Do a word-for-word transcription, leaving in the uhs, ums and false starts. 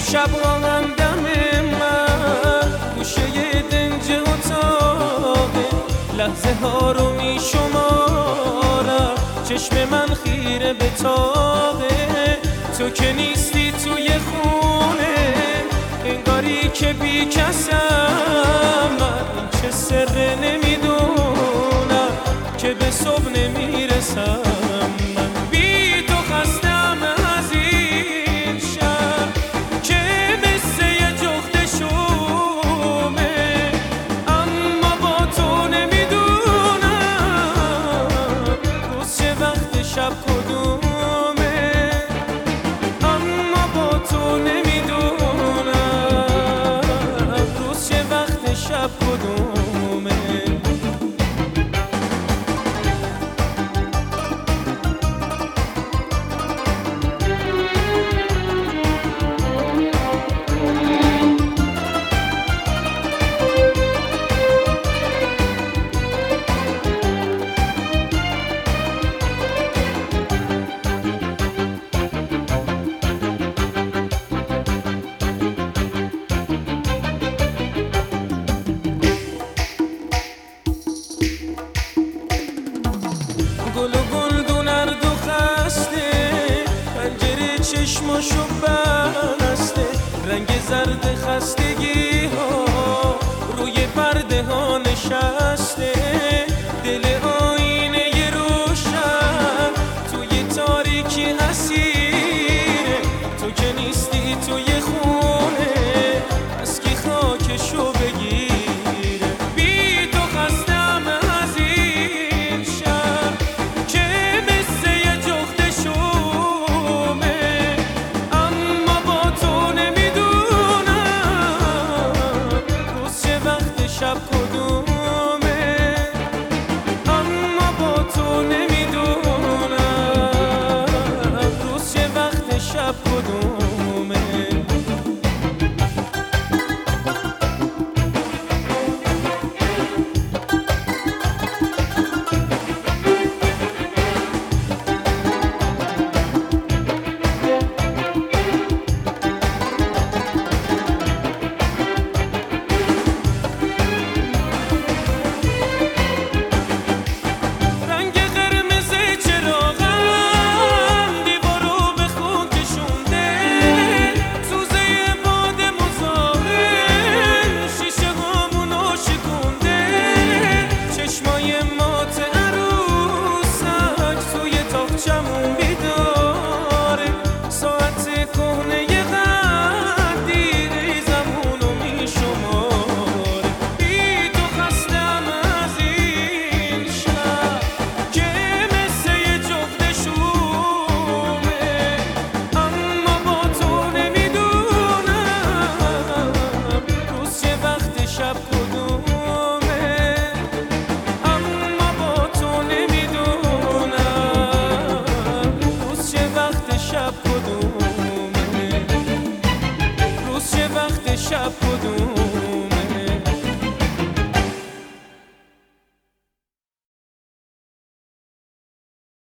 شبها همدم من گوشه دنج اتاقه، لحظه ها رو می شمارم، چشم من خیره به تاقه. تو که نیستی توی خونه، انگاری که بی کسم، من چه سر نمیدونم که به صبح نمیرسم. من بی تو خستم از این شهر که مثل یه جغد شومه، اما با تو نمیدونم روز چه وقت شب کدومه، اما با تو نمیدونم روز چه وقت شب کدومه. گل و گلدون هر دو خسته، پنجره چشماشو بسته، رنگ زرد خستگی ها روی پرده ها نشسته. دل آینه روشن توی تاریکی اسیره، تو که نیستی توی خونه، از کی خاکشو بگیره. بی تو خستم از این شهر که مثل یه جغد شومه، اما با تو نمیدونم روز چه وقت شب کدومه، اما با تو نمیدونم روز چه وقت شب کدومه. شب کدومه، روز چه وقت شب کدومه.